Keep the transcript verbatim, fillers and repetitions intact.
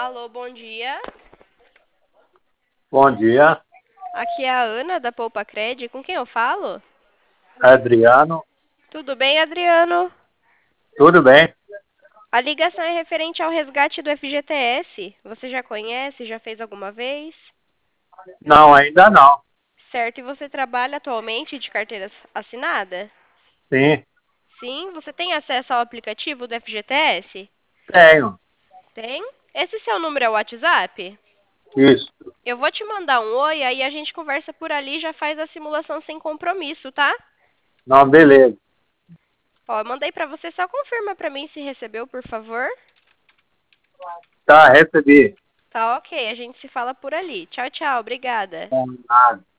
Alô, bom dia. Bom dia, Aqui é a Ana da Poupa Cred. Com quem eu falo? Adriano. Tudo bem, Adriano? Tudo bem? A ligação é referente ao resgate do F G T S. Você já conhece? Já fez alguma vez? Não, ainda não. Certo, e você trabalha atualmente de carteira assinada? Sim, Sim, você tem acesso ao aplicativo do F G T S? tenho. Tem? Esse seu número é o WhatsApp? Isso. Eu vou te mandar um oi, aí a gente conversa por ali e já faz a simulação sem compromisso, tá? Não, beleza. Ó, eu mandei pra você, só confirma pra mim se recebeu, por favor. Tá, recebi. Tá ok, a gente se fala por ali. Tchau, tchau, obrigada. Combinado.